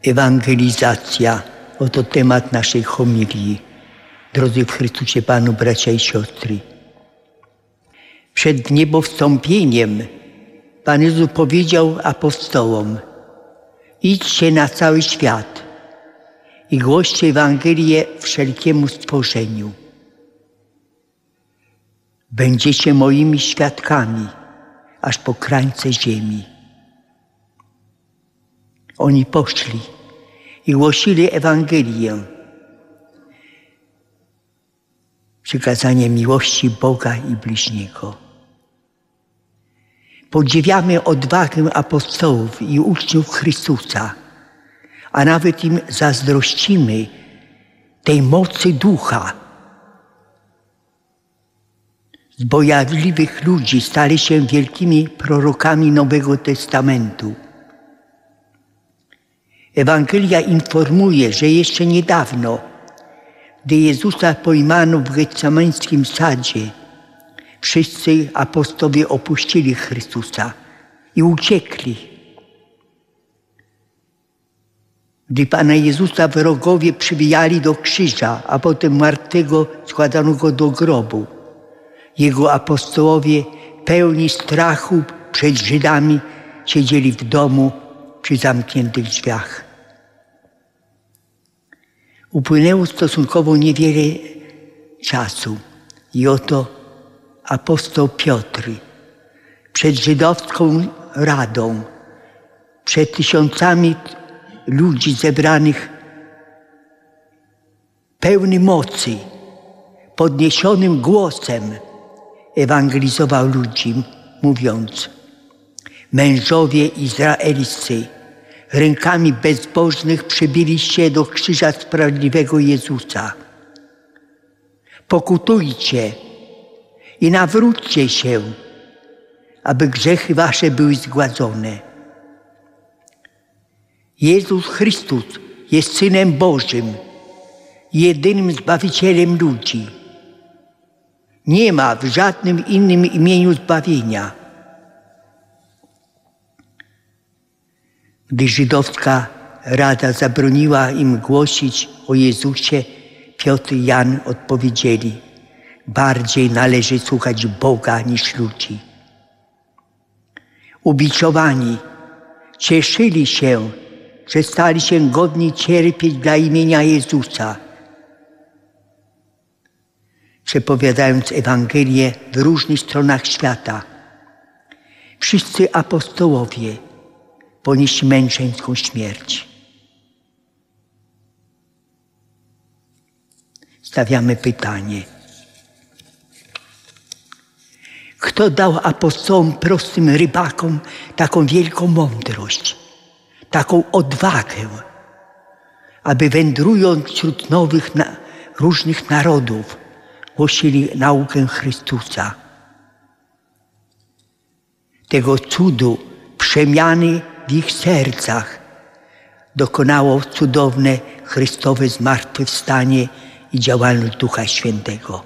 Ewangelizacja. Oto temat naszej homilii. Drodzy w Chrystusie Panu, bracia i siostry. Przed niebowstąpieniem Pan Jezus powiedział apostołom: idźcie na cały świat i głoście Ewangelię wszelkiemu stworzeniu. Będziecie moimi świadkami aż po krańce ziemi. Oni poszli i głosili Ewangelię, przykazanie miłości Boga i bliźniego. Podziwiamy odwagę apostołów i uczniów Chrystusa, a nawet im zazdrościmy tej mocy ducha. Z bojowliwych ludzi stali się wielkimi prorokami Nowego Testamentu. Ewangelia informuje, że jeszcze niedawno, gdy Jezusa pojmano w Getsemańskim sadzie, wszyscy apostołowie opuścili Chrystusa i uciekli. Gdy Pana Jezusa wrogowie przybijali do krzyża, a potem martwego składano go do grobu, Jego apostołowie, pełni strachu przed Żydami, siedzieli w domu przy zamkniętych drzwiach. Upłynęło stosunkowo niewiele czasu i oto apostoł Piotr przed żydowską radą, przed tysiącami ludzi zebranych, pełny mocy, podniesionym głosem ewangelizował ludzi, mówiąc: mężowie izraelscy, rękami bezbożnych przybiliście do krzyża sprawiedliwego Jezusa. Pokutujcie i nawróćcie się, aby grzechy wasze były zgładzone. Jezus Chrystus jest Synem Bożym, jedynym Zbawicielem ludzi. Nie ma w żadnym innym imieniu zbawienia. Gdy żydowska rada zabroniła im głosić o Jezusie, Piotr i Jan odpowiedzieli: bardziej należy słuchać Boga niż ludzi. Ubiczowani cieszyli się, że stali się godni cierpieć dla imienia Jezusa, przepowiadając Ewangelię w różnych stronach świata. Wszyscy apostołowie ponieśli męczeńską śmierć. Stawiamy pytanie: kto dał apostołom, prostym rybakom, taką wielką mądrość, taką odwagę, aby wędrując wśród nowych, różnych narodów, głosili naukę Chrystusa? Tego cudu przemiany w ich sercach dokonało cudowne Chrystowe zmartwychwstanie i działalność Ducha Świętego.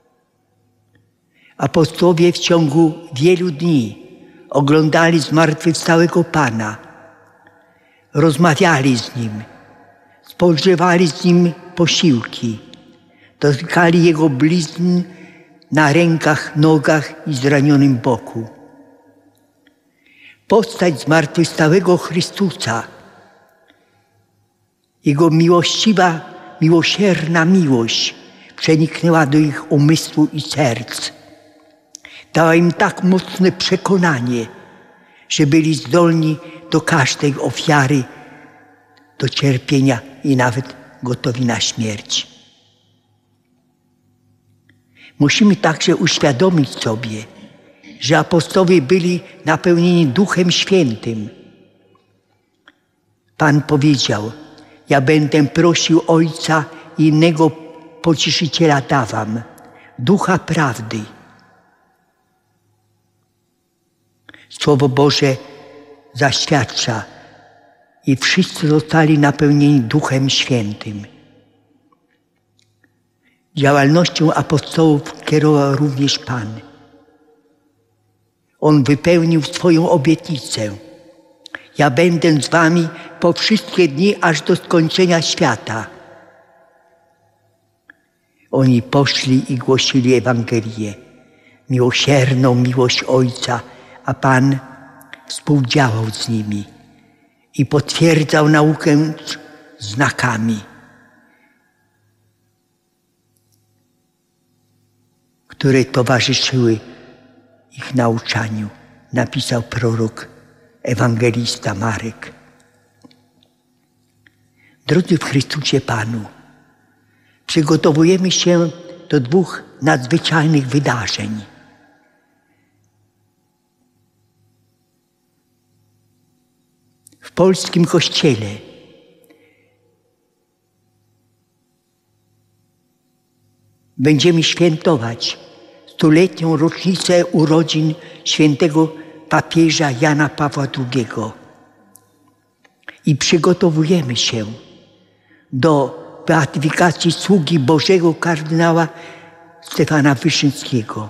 Apostołowie w ciągu wielu dni oglądali zmartwychwstałego Pana, rozmawiali z Nim, spożywali z Nim posiłki, dotykali Jego blizn na rękach, nogach i zranionym boku. Postać zmartwychwstałego Chrystusa, Jego miłosierna miłość przeniknęła do ich umysłu i serc. Dała im tak mocne przekonanie, że byli zdolni do każdej ofiary, do cierpienia i nawet gotowi na śmierć. Musimy także uświadomić sobie, że apostołowie byli napełnieni Duchem Świętym. Pan powiedział: ja będę prosił Ojca i innego pocieszyciela dawam, Ducha Prawdy. Słowo Boże zaświadcza: i wszyscy zostali napełnieni Duchem Świętym. Działalnością apostołów kierował również Pan. On wypełnił swoją obietnicę. Ja będę z wami po wszystkie dni, aż do skończenia świata. Oni poszli i głosili Ewangelię, miłosierną miłość Ojca, a Pan współdziałał z nimi i potwierdzał naukę znakami, które towarzyszyły ich nauczaniu, napisał prorok, ewangelista Marek. Drodzy w Chrystusie Panu, przygotowujemy się do dwóch nadzwyczajnych wydarzeń. W polskim Kościele będziemy świętować 100-letnią rocznicę urodzin świętego papieża Jana Pawła II i przygotowujemy się do beatyfikacji sługi Bożego kardynała Stefana Wyszyńskiego.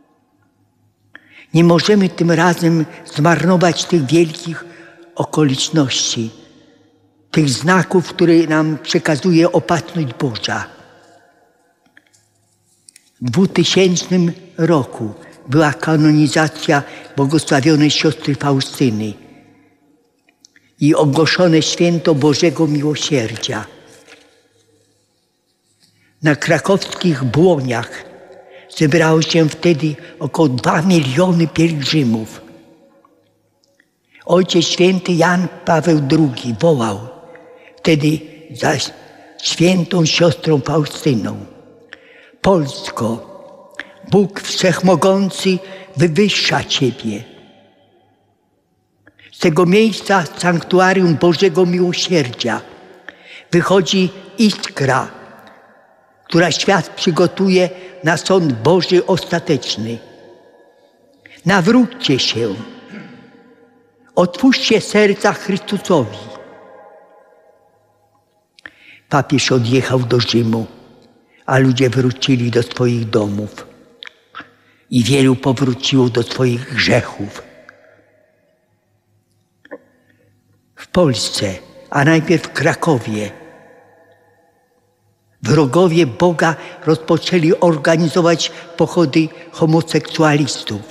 Nie możemy tym razem zmarnować tych wielkich okoliczności, tych znaków, które nam przekazuje opatrzność Boża. W 2000 roku była kanonizacja błogosławionej siostry Faustyny i ogłoszone święto Bożego Miłosierdzia. Na krakowskich Błoniach zebrało się wtedy około 2 miliony pielgrzymów. Ojciec święty Jan Paweł II wołał wtedy za świętą siostrą Faustyną: Polsko, Bóg Wszechmogący wywyższa Ciebie. Z tego miejsca sanktuarium Bożego Miłosierdzia wychodzi iskra, która świat przygotuje na sąd Boży ostateczny. Nawróćcie się, otwórzcie serca Chrystusowi. Papież odjechał do Rzymu, a ludzie wrócili do swoich domów i wielu powróciło do swoich grzechów. W Polsce, a najpierw w Krakowie, wrogowie Boga rozpoczęli organizować pochody homoseksualistów.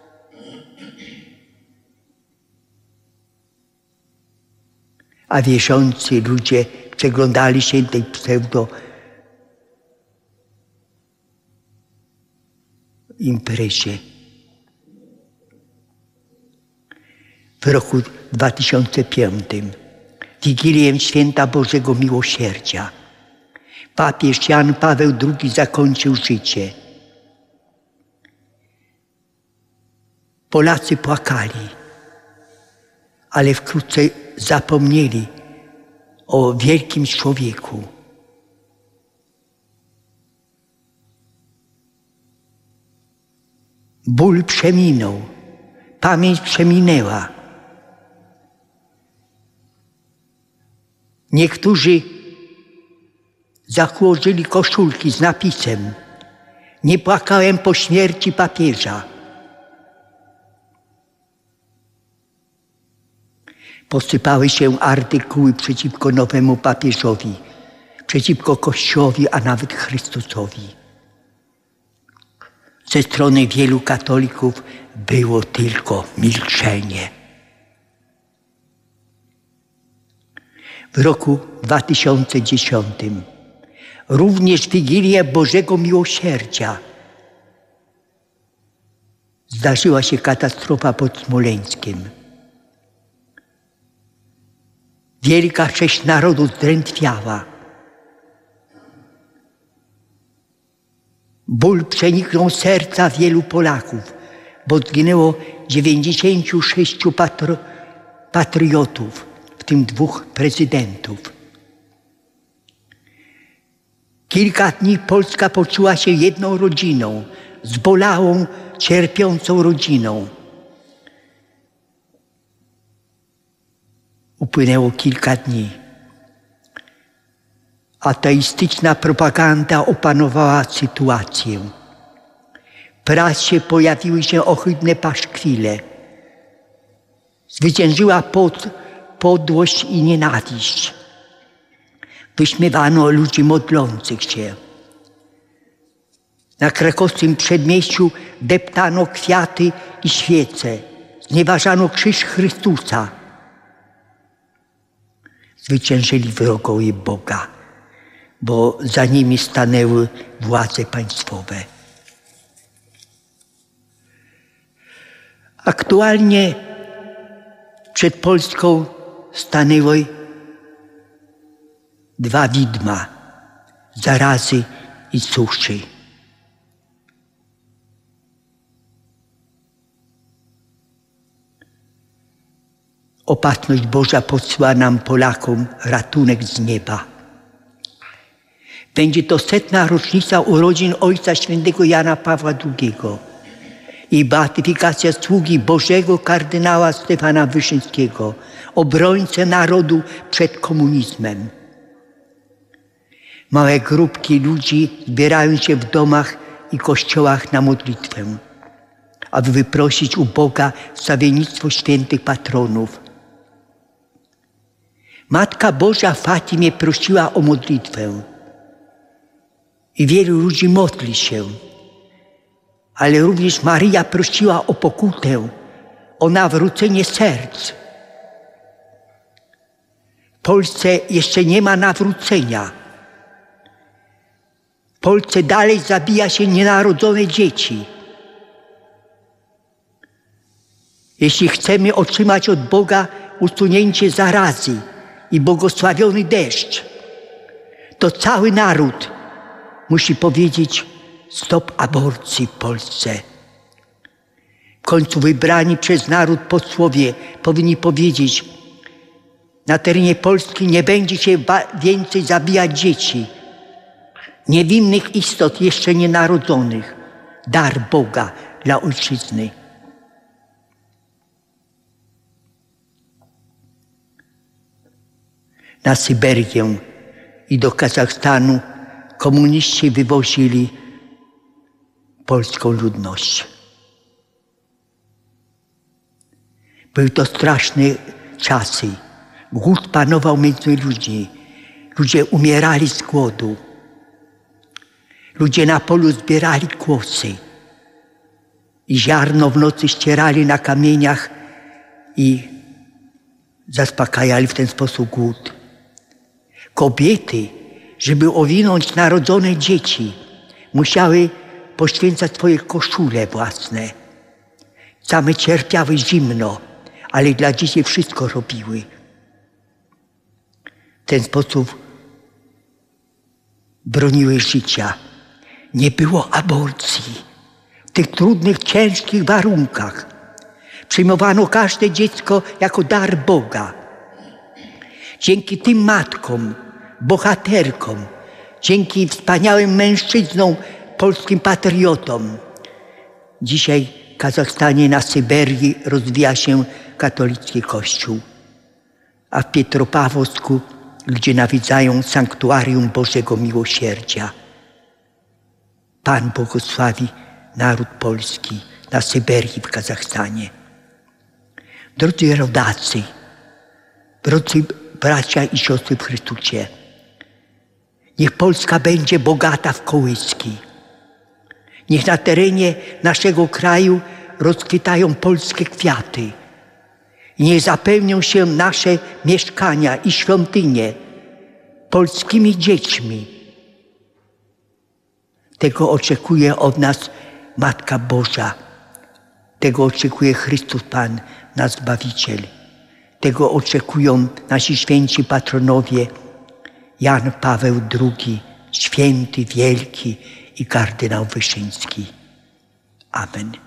A wierzący ludzie przeglądali się tej imprezie. W roku 2005, Wigilię Święta Bożego Miłosierdzia, papież Jan Paweł II zakończył życie. Polacy płakali, ale wkrótce zapomnieli o wielkim człowieku. Ból przeminął, pamięć przeminęła. Niektórzy założyli koszulki z napisem: nie płakałem po śmierci papieża. Posypały się artykuły przeciwko nowemu papieżowi, przeciwko Kościołowi, a nawet Chrystusowi. Ze strony wielu katolików było tylko milczenie. W roku 2010 również Wigilię Bożego Miłosierdzia zdarzyła się katastrofa pod Smoleńskiem. Wielka część narodu zdrętwiała. Ból przeniknął serca wielu Polaków, bo zginęło 96 patriotów, w tym 2 prezydentów. Kilka dni Polska poczuła się jedną rodziną, zbolałą, cierpiącą rodziną. Upłynęło kilka dni. Ateistyczna propaganda opanowała sytuację. W prasie pojawiły się ohydne paszkwile. Zwyciężyła podłość i nienawiść. Wyśmiewano ludzi modlących się. Na krakowskim przedmieściu deptano kwiaty i świece. Znieważano krzyż Chrystusa. Zwyciężyli wrogowie Boga, bo za nimi stanęły władze państwowe. Aktualnie przed Polską stanęły dwa widma, zarazy i suszy. Opatrzność Boża podsyła nam, Polakom, ratunek z nieba. Będzie to 100. rocznica urodzin Ojca Świętego Jana Pawła II i beatyfikacja sługi Bożego kardynała Stefana Wyszyńskiego, obrońcę narodu przed komunizmem. Małe grupki ludzi zbierają się w domach i kościołach na modlitwę, aby wyprosić u Boga wstawiennictwo świętych patronów. Matka Boża w Fatimie prosiła o modlitwę i wielu ludzi modli się, ale również Maryja prosiła o pokutę, o nawrócenie serc. W Polsce jeszcze nie ma nawrócenia. W Polsce dalej zabija się nienarodzone dzieci. Jeśli chcemy otrzymać od Boga usunięcie zarazy i błogosławiony deszcz, to cały naród musi powiedzieć stop aborcji w Polsce. W końcu wybrani przez naród posłowie powinni powiedzieć: na terenie Polski nie będzie się więcej zabijać dzieci, niewinnych istot jeszcze nienarodzonych. Dar Boga dla ojczyzny. Na Syberię i do Kazachstanu komuniści wywozili polską ludność. Były to straszne czasy. Głód panował między ludźmi. Ludzie umierali z głodu. Ludzie na polu zbierali kłosy i ziarno w nocy ścierali na kamieniach i zaspokajali w ten sposób głód. Kobiety, żeby owinąć narodzone dzieci, musiały poświęcać swoje koszule własne. Same cierpiały zimno, ale dla dzieci wszystko robiły. W ten sposób broniły życia. Nie było aborcji. W tych trudnych, ciężkich warunkach przyjmowano każde dziecko jako dar Boga. Dzięki tym matkom, bohaterkom, dzięki wspaniałym mężczyznom, polskim patriotom, dzisiaj w Kazachstanie, na Syberii rozwija się katolicki kościół, a w Pietropawłowsku ludzie nawiedzają sanktuarium Bożego Miłosierdzia. Pan błogosławi naród polski na Syberii, w Kazachstanie. Drodzy rodacy, drodzy bracia i siostry w Chrystusie, niech Polska będzie bogata w kołyski. Niech na terenie naszego kraju rozkwitają polskie kwiaty. I niech zapełnią się nasze mieszkania i świątynie polskimi dziećmi. Tego oczekuje od nas Matka Boża. Tego oczekuje Chrystus Pan, nasz Zbawiciel. Tego oczekują nasi święci patronowie Jan Paweł II, święty, wielki i kardynał Wyszyński. Amen.